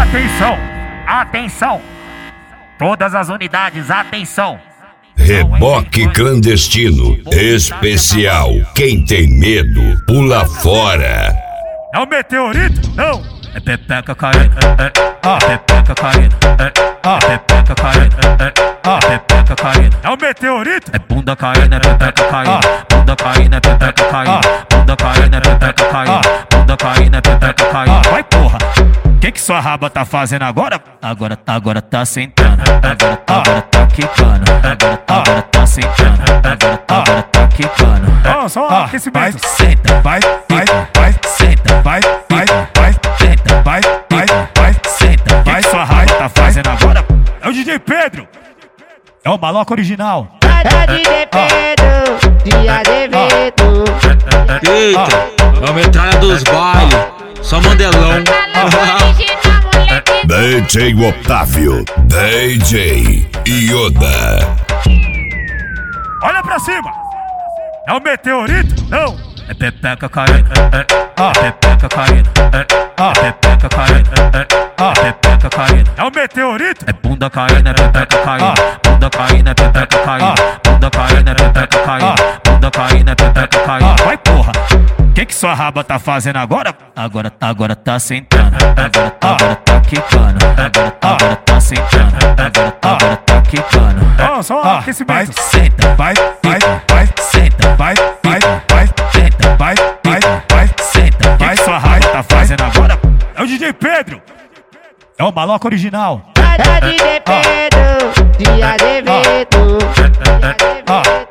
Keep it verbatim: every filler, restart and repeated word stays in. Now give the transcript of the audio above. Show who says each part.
Speaker 1: Atenção, atenção, todas as unidades, atenção.
Speaker 2: Reboque clandestino especial. Quem tem medo, pula fora.
Speaker 1: É o meteorito? Não. É pepeca caindo, é, é, ah, pepeca caindo, é, ah, pepeca caindo, é, é, ah, pepeca caindo. É o meteorito? É bunda caindo, é pepeca caindo, bunda caindo, é pepeca caindo, bunda caindo, é pepeca caindo, bunda caindo, é pepeca caindo. Vai porra! Que que sua raba tá fazendo agora? Agora, agora tá sentando, agora, agora tá quicando, agora, agora tá sentando, agora, agora tá quicando. Ó, só um aquecimento. Vai, senta, vai, vai, vai, senta, vai, vai, vai, senta, vai, vai, vai, senta. Que que sua raba tá fazendo agora? É o D J Pedro. É o maloca original.
Speaker 3: É D J Pedro, de Azevedo.
Speaker 4: Eita, é a metralha dos bailes, só mandelão.
Speaker 2: D J Otávio, D J Yoda.
Speaker 1: Olha pra cima! É o meteorito? Não! É pepeca caindo, é, é, ah, pepeca caindo, é, ah, pepeca caindo, é, é, ah, pepeca caindo. É o meteorito? É bunda caindo, é pepeca caindo, bunda caindo, é pepeca caindo, bunda caindo, é pepeca caindo, bunda caindo, é pepeca caindo. Vai porra! Que que sua raba tá fazendo agora? Agora, agora tá sentando, agora, agora tá quicando, agora, agora tá sentando, agora, agora tá quicando. Ó, só um aquecimento. Vai, senta, vai, vai, vai, senta, vai, vai, vai, senta, vai, vai, vai, senta. Que que sua raba tá fazendo agora? É o D J Pedro. É o maloca original.
Speaker 3: É D J Pedro, de Azevedo.